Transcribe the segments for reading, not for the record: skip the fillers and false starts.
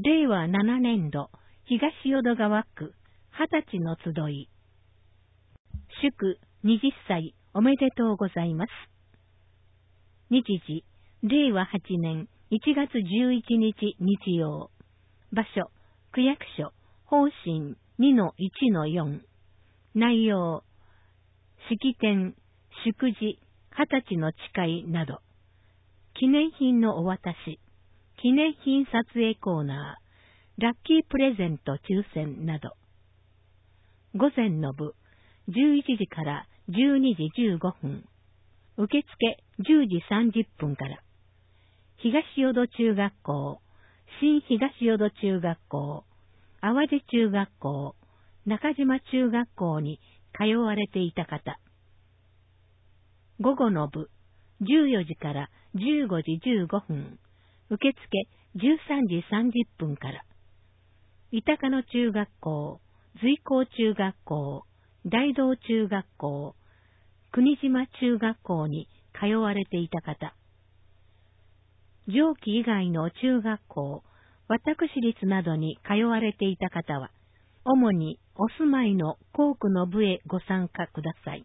令和7年度東淀川区20歳の集い。祝20歳おめでとうございます。日時、令和8年1月11日日曜。場所、区役所、方針 2-1-4。内容、式典、祝辞、20歳の誓いなど。記念品のお渡し、記念品撮影コーナー、ラッキープレゼント抽選など。午前の部、11時から12時15分。受付10時30分から。東淀中学校、新東淀中学校、淡路中学校、中島中学校に通われていた方。午後の部、14時から15時15分。受付13時30分から。板鹿野中学校、随光中学校、大道中学校、国島中学校に通われていた方。上記以外の中学校、私立などに通われていた方は、主にお住まいの校区の部へご参加ください。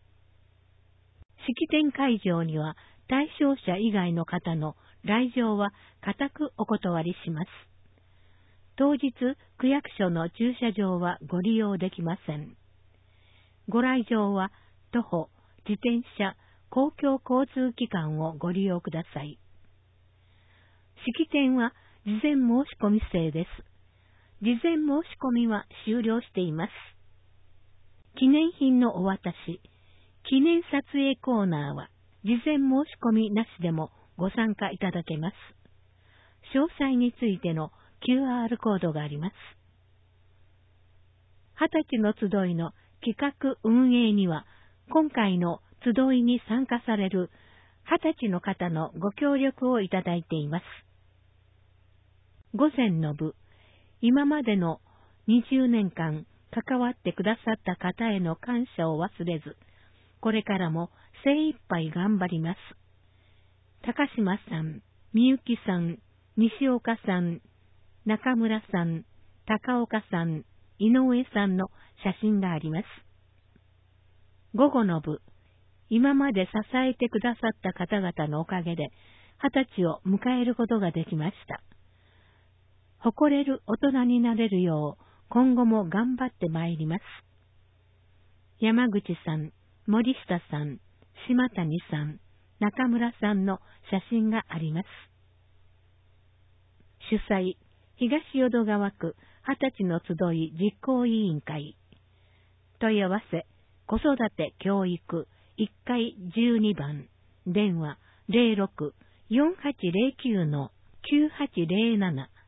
式典会場には対象者以外の方の来場は固くお断りします。当日、区役所の駐車場はご利用できません。ご来場は徒歩、自転車、公共交通機関をご利用ください。式典は事前申し込み制です。事前申し込みは終了しています。記念品のお渡し、記念撮影コーナーは事前申し込みなしでもご参加いただけます。詳細についての QR コードがあります。20歳の集いの企画運営には、今回の集いに参加される20歳の方のご協力をいただいています。午前の部、今までの20年間関わってくださった方への感謝を忘れず、これからも精一杯頑張ります。高島さん、みゆきさん、西岡さん、中村さん、高岡さん、井上さんの写真があります。午後の部、今まで支えてくださった方々のおかげで、20歳を迎えることができました。誇れる大人になれるよう、今後も頑張ってまいります。山口さん、森下さん、島谷さん、中村さんの写真があります。主催、東淀川区20歳の集い実行委員会。問い合わせ、子育て教育1階12番、電話 06-4809-9807